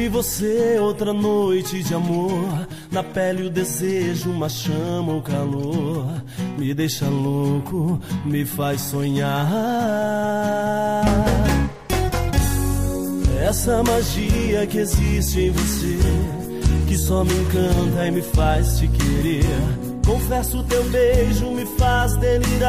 e você, outra noite de amor. Na pele o desejo, uma chama, um calor. Me deixa louco, me faz sonhar. Essa magia que existe em você, que só me encanta e me faz te querer. Confesso, teu beijo me faz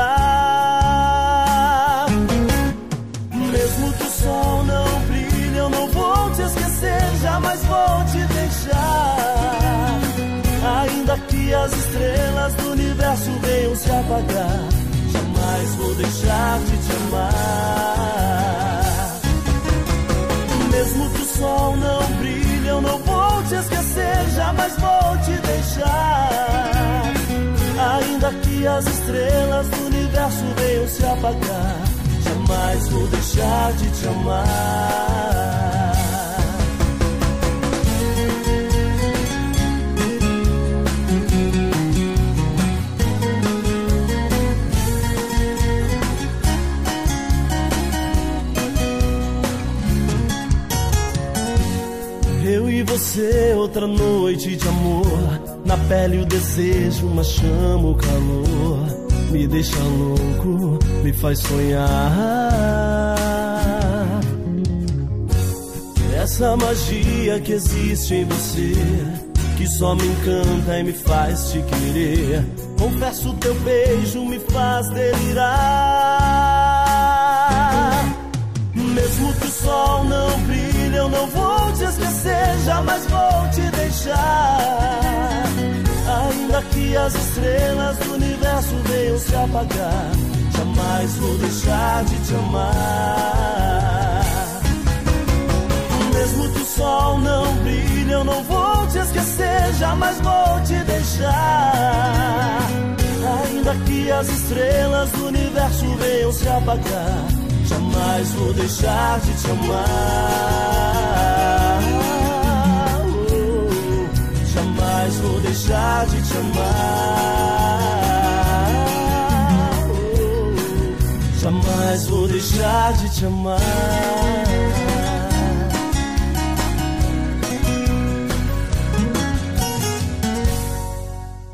delirar. Mesmo que o sol não brilhe, eu não vou te esquecer, jamais vou te deixar. Ainda que as estrelas do universo venham se apagar, jamais vou deixar de te amar. Mesmo que o sol não brilhe, eu não vou te esquecer, jamais vou te deixar. Ainda que as estrelas do universo venham se apagar, jamais vou deixar de te amar. Eu e você, outra noite de amor. Na pele o desejo, uma chama, o calor. Me deixa louco, me faz sonhar. Essa magia que existe em você, que só me encanta e me faz te querer. Confesso, teu beijo me faz delirar. Mesmo que o sol não brilhe, eu não vou te esquecer, jamais vou te deixar. Ainda que as estrelas do universo venham se apagar, jamais vou deixar de te amar. Mesmo que o sol não brilhe, eu não vou te esquecer, jamais vou te deixar. Ainda que as estrelas do universo venham se apagar, jamais vou deixar de te amar. Jamais vou deixar de te amar. Jamais vou deixar de te amar.